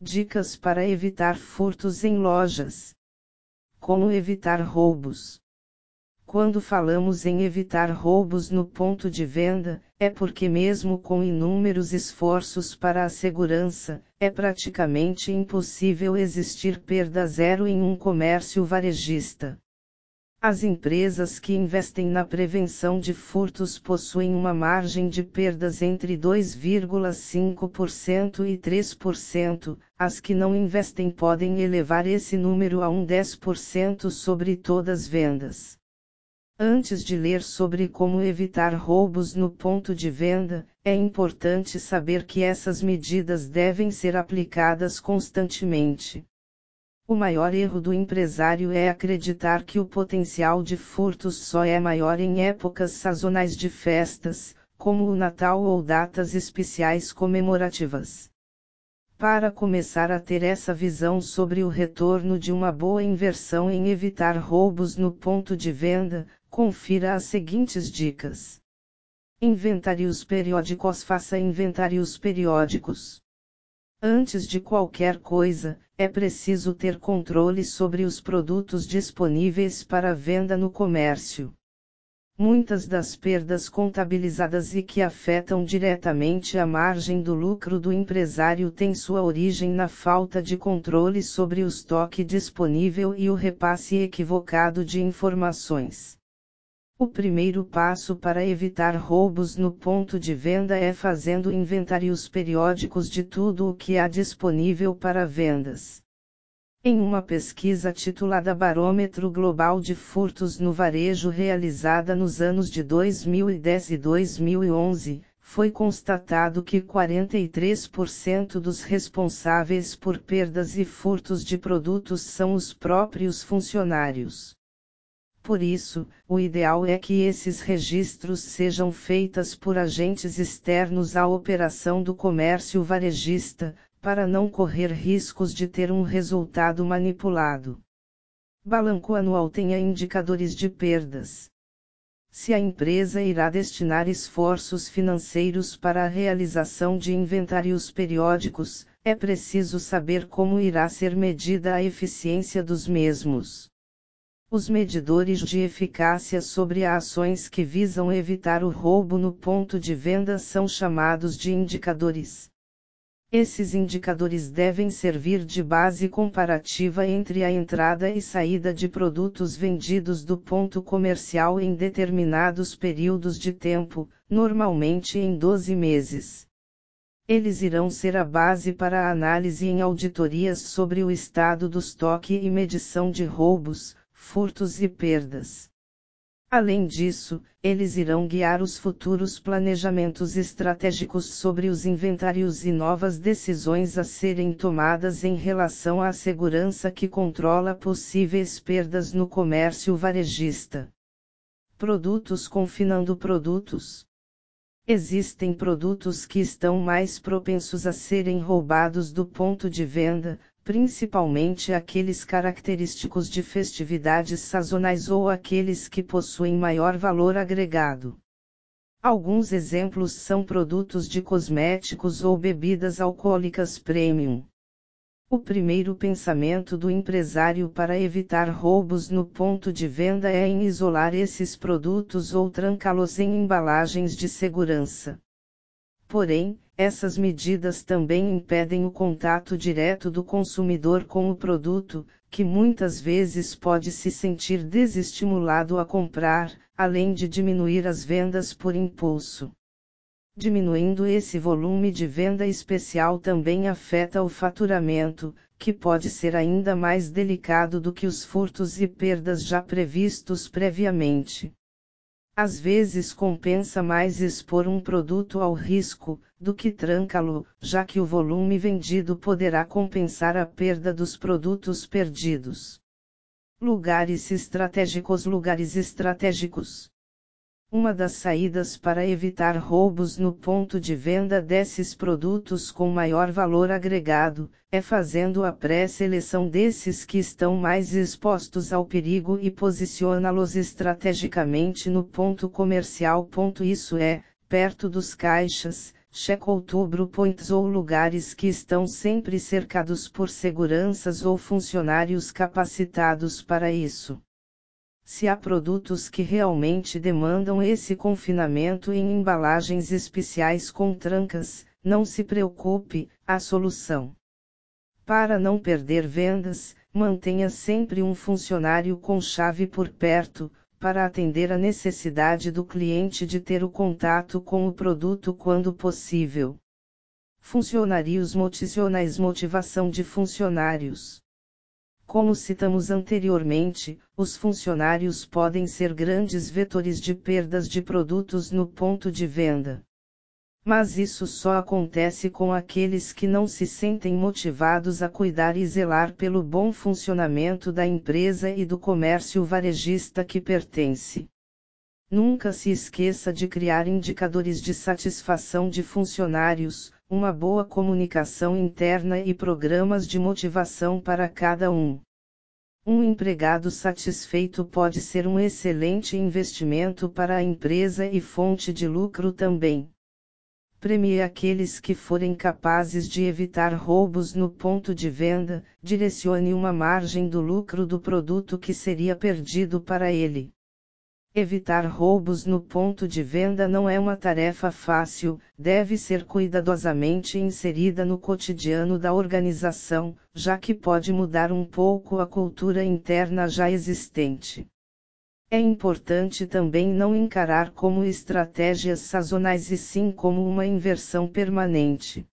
Dicas para evitar furtos em lojas. Como evitar roubos? Quando falamos em evitar roubos no ponto de venda, é porque mesmo com inúmeros esforços para a segurança, é praticamente impossível existir perda zero em um comércio varejista. As empresas que investem na prevenção de furtos possuem uma margem de perdas entre 2,5% e 3%, as que não investem podem elevar esse número a 10% sobre todas as vendas. Antes de ler sobre como evitar roubos no ponto de venda, é importante saber que essas medidas devem ser aplicadas constantemente. O maior erro do empresário é acreditar que o potencial de furtos só é maior em épocas sazonais de festas, como o Natal ou datas especiais comemorativas. Para começar a ter essa visão sobre o retorno de uma boa inversão em evitar roubos no ponto de venda, confira as seguintes dicas. Inventários periódicos. Faça inventários periódicos. Antes de qualquer coisa, é preciso ter controle sobre os produtos disponíveis para venda no comércio. Muitas das perdas contabilizadas e que afetam diretamente a margem do lucro do empresário têm sua origem na falta de controle sobre o estoque disponível e o repasse equivocado de informações. O primeiro passo para evitar roubos no ponto de venda é fazendo inventários periódicos de tudo o que há disponível para vendas. Em uma pesquisa titulada Barômetro Global de Furtos no Varejo realizada nos anos de 2010 e 2011, foi constatado que 43% dos responsáveis por perdas e furtos de produtos são os próprios funcionários. Por isso, o ideal é que esses registros sejam feitos por agentes externos à operação do comércio varejista, para não correr riscos de ter um resultado manipulado. Balanço anual. Tenha indicadores de perdas. Se a empresa irá destinar esforços financeiros para a realização de inventários periódicos, é preciso saber como irá ser medida a eficiência dos mesmos. Os medidores de eficácia sobre ações que visam evitar o roubo no ponto de venda são chamados de indicadores. Esses indicadores devem servir de base comparativa entre a entrada e saída de produtos vendidos do ponto comercial em determinados períodos de tempo, normalmente em 12 meses. Eles irão ser a base para a análise em auditorias sobre o estado do estoque e medição de roubos, furtos e perdas. Além disso, eles irão guiar os futuros planejamentos estratégicos sobre os inventários e novas decisões a serem tomadas em relação à segurança que controla possíveis perdas no comércio varejista. Produtos. Confinando produtos. Existem produtos que estão mais propensos a serem roubados do ponto de venda, principalmente aqueles característicos de festividades sazonais ou aqueles que possuem maior valor agregado. Alguns exemplos são produtos de cosméticos ou bebidas alcoólicas premium. O primeiro pensamento do empresário para evitar roubos no ponto de venda é em isolar esses produtos ou trancá-los em embalagens de segurança. Porém, essas medidas também impedem o contato direto do consumidor com o produto, que muitas vezes pode se sentir desestimulado a comprar, além de diminuir as vendas por impulso. Diminuindo esse volume de venda especial também afeta o faturamento, que pode ser ainda mais delicado do que os furtos e perdas já previstos previamente. Às vezes compensa mais expor um produto ao risco, do que trancá-lo, já que o volume vendido poderá compensar a perda dos produtos perdidos. Lugares estratégicos. Lugares estratégicos. Uma das saídas para evitar roubos no ponto de venda desses produtos com maior valor agregado, é fazendo a pré-seleção desses que estão mais expostos ao perigo e posicioná-los estrategicamente no ponto comercial. Isso é, perto dos caixas, check outubro points ou lugares que estão sempre cercados por seguranças ou funcionários capacitados para isso. Se há produtos que realmente demandam esse confinamento em embalagens especiais com trancas, não se preocupe, há solução. Para não perder vendas, mantenha sempre um funcionário com chave por perto, para atender a necessidade do cliente de ter o contato com o produto quando possível. Funcionários motivacionais. Motivação de funcionários. Como citamos anteriormente, os funcionários podem ser grandes vetores de perdas de produtos no ponto de venda. Mas isso só acontece com aqueles que não se sentem motivados a cuidar e zelar pelo bom funcionamento da empresa e do comércio varejista que pertence. Nunca se esqueça de criar indicadores de satisfação de funcionários, uma boa comunicação interna e programas de motivação para cada um. Um empregado satisfeito pode ser um excelente investimento para a empresa e fonte de lucro também. Premie aqueles que forem capazes de evitar roubos no ponto de venda, direcione uma margem do lucro do produto que seria perdido para ele. Evitar roubos no ponto de venda não é uma tarefa fácil, deve ser cuidadosamente inserida no cotidiano da organização, já que pode mudar um pouco a cultura interna já existente. É importante também não encarar como estratégias sazonais e sim como uma inversão permanente.